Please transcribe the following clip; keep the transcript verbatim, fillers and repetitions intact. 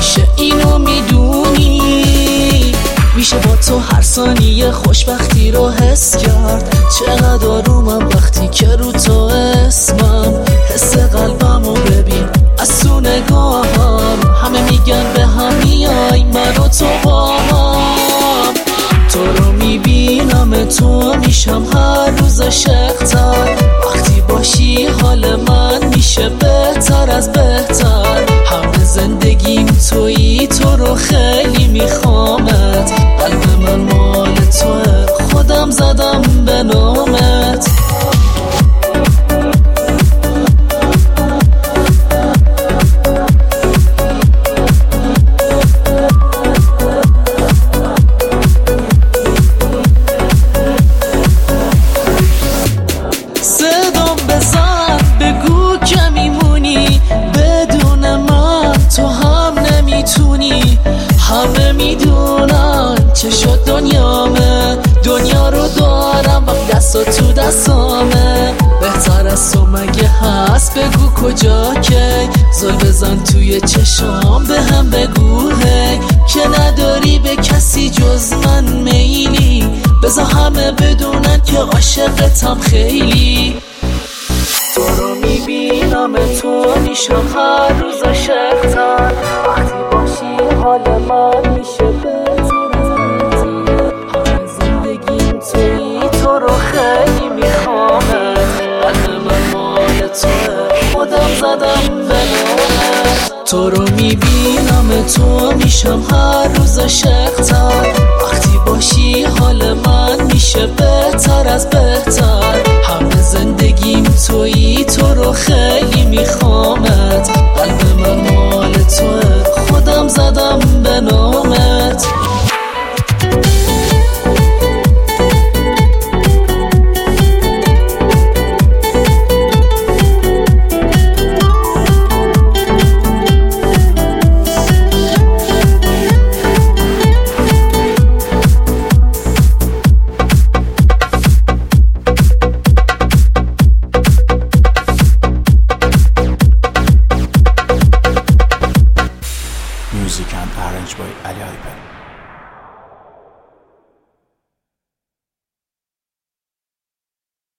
میشه اینو میدونی، میشه با تو هر ثانیه خوشبختی رو حس کرد. چقدر آرومم وقتی که رو تو اسمم، حس قلبمو ببین از تو نگاهم. همه میگن به هم میای من و تو با هم. تو رو میبینم تو میشم هر روز عاشق‌تر. وقتی باشی حال من میشه بهتر از بهتر. همه زندگیم تویی، تو رو خیلی میخوامت. قلب من مال توه، خودم زدم به نامت. صدام بزن بگو که میمونی، بدون من تو هم نمیتونی. همه میدونن چه شد دنیامه، دنیا رو دارم و دستا تو دستامه. بهتر از تو مگه هست بگو کجا کی، زل بزن توی چشام به هم بگو هی، که نداری به کسی جز من میلی. بذار همه بدونن که عاشقتم خیلی. تو رو میبینم تو میشم هر روز عاشق‌تر. وقتی باشی حال من میشه بهتر از بهتر. همه زندگیم تویی، تو رو خیلی میخوامت. قلب من مال توه، خودم زدم به نامت. تو رو میبینم تو میشم هر روز عاشق‌تر. وقتی باشی حال من میشه بهتر از بهتر. همه زندگیم تویی، تو رو خیلی میخوامت. قلب من مال توه، خودم زدم به نامت. Music and arranged by Ali Aiban.